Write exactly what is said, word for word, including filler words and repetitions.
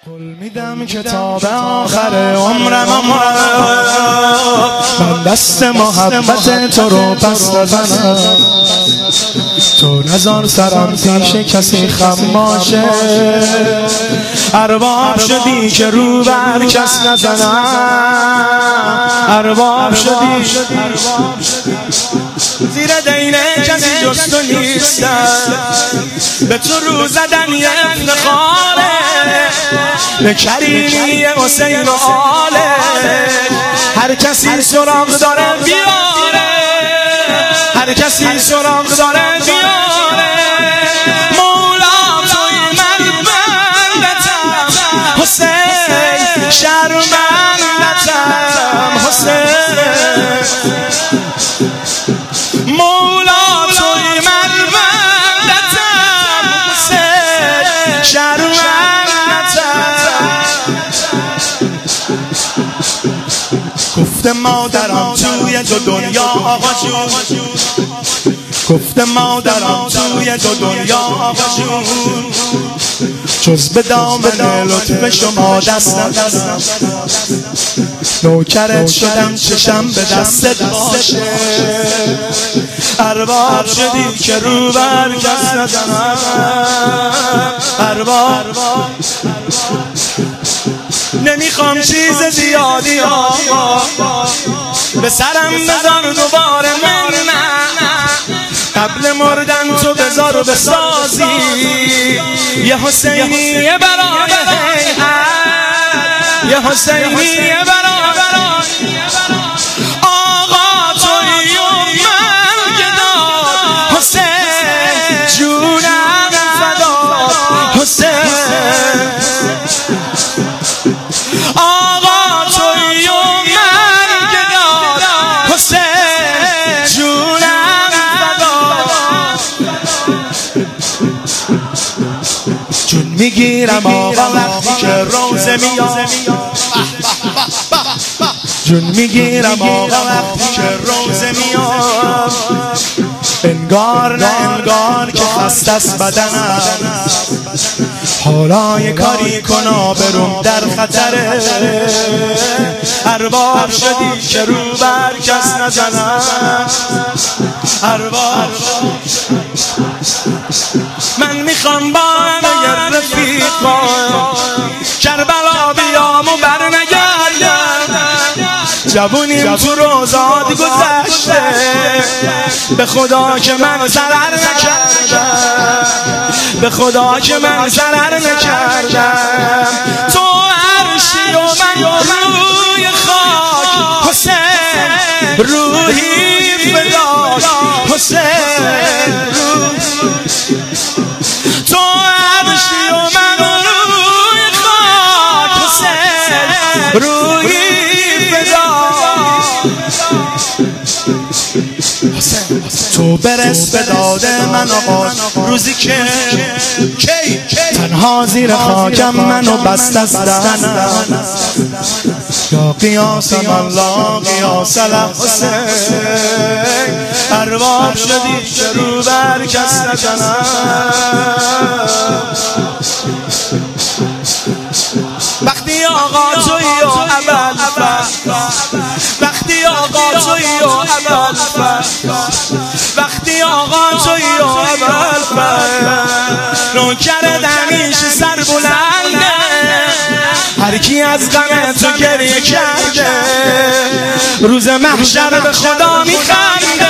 قول میدم کتاب آخر عمرم من دست محبت تو رو پس نزنم، تو نزار سرم پیش کسی خماشه، ارباب شدی که رو بر کس نزنم، ارباب شدی زیر دینه کسی جز تو نیستم، به تو رو زدن یه افتخاره، به کریمی حسین و آله، هر کسی سراغ داره بیاره، هر کسی سراغ داره بیاره، مولا توی من بندتم حسین، شرمندتم حسین، مولا توی من بندتم حسین، شرمندتم. گفته مادرم توی دو دنیا آقا جون، گفته مادرم توی دو دنیا آقا جون، جز به دامن لطف شما دست ندستم، نوکرت شدم چشم به دستت باشه، ارباب شدی که رو بر کس نزنم، ارباب نمیخوام چیز زیادی آقا، به سرم بذار دوباره من نه، قبل مردن تو بذار بسازی یه حسینی برای یه حسینی برای آقا توی و من گداد حسین، جونم فداد حسین، آقا توی و من گداد حسین، جونم فداد. جون میگیرم آقا وقتی که روزه میاد، جون میگیرم آقا وقتی که روزه میاد، انگار نه انگار که خسته است بدنم، حالا یه کاری کنا بروم در خطره، ارباب شدی که رو بر کس نزنم، ارباب من میخوام با همه رفیق با کربلا بیام و بر نگردم، جوونیم تو روزاد گذشته، به خدا که من ضرر نکردم، به خدا که من ضرر نکردم، تو عرشی و من روی خاک حسین، روحی فداک حسین، تو عرشی و من روی خاک حسین، روحی تو برس به داد من آقا، روزی که تنها زیر خاکم منو بست از دهنم، یا قیاسم الله قیاس الحسین، ارباب شدی که رو بر کس نزنم، وقتی آقا توی و اول وقتی آقا توی و اول وقتی آقا توی و اول نوکر دمیش سر بلنده، هر کی از غم تو گریه کرده روز محشر به خدا میخنده،